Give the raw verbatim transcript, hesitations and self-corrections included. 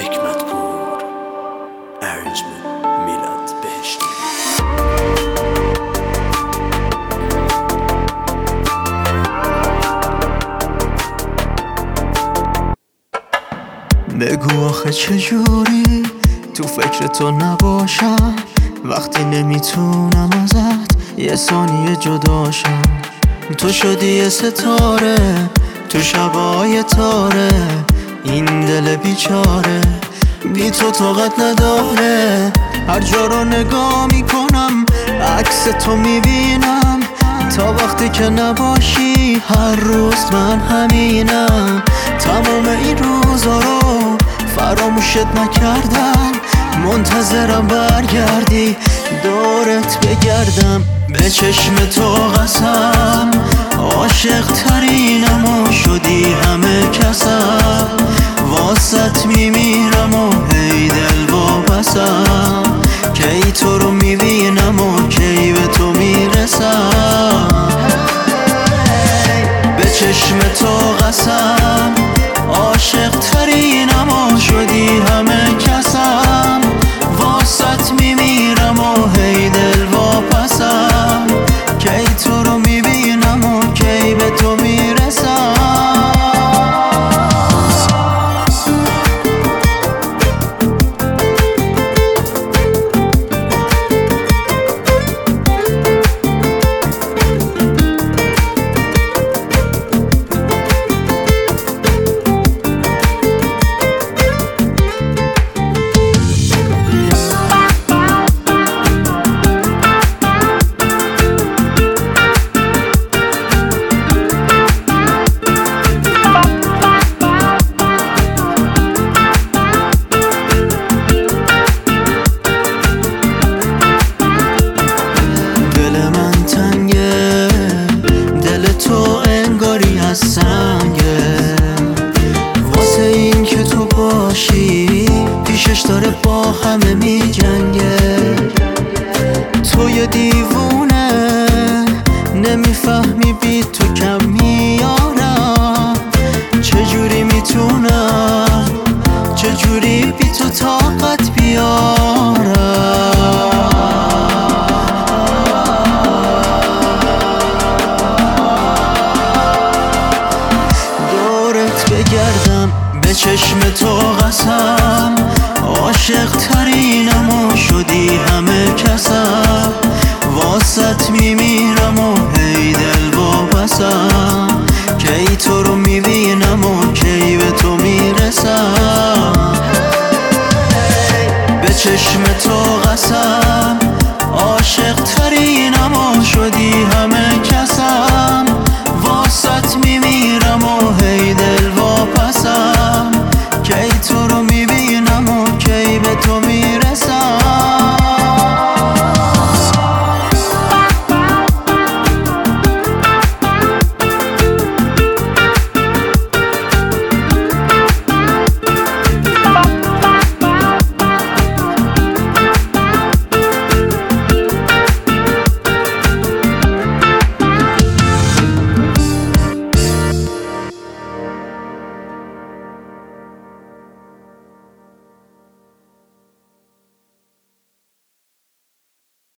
حکمتپور ارجمند میلاد بهشتی. بگو آخه چجوری تو فکر تو نباشم وقتی نمیتونم ازت یه ثانیه جداشم. تو شدی یه ستاره تو شبای تاره، این دل بیچاره بی تو طاقت نداره. هر جا رو نگاه میکنم عکس تو میبینم، تا وقتی که نباشی هر روز من همینم. تمام این روزا رو فراموشت نکردم، منتظرم برگردی دورت بگردم. به چشم تو قسم عاشق ترینم و شدی همه کسم، واسط میمیرم و هی دل واپسم. کی تو رو میبینم و کی به تو میرسم. به چشم تو قسم عاشق ترینم و شدی همه کسم، واسط میمیرم و هی دل واپسم. کی تو رو میبینم و کی به تو میرسم. واسه این که تو باشی پیشش داره با همه می جنگه. تو یه دیوونه نمیفهمی بی تو کم میارم. چجوری میتونم چجوری بی تو طاقت بیارم. بگردم به چشم تو قسم عاشق ترینم و شدی همه کسم، واسط میمیرم و هی دل واپسم. کی تو رو میبینم و کی به تو میرسم. به چشم تو قسم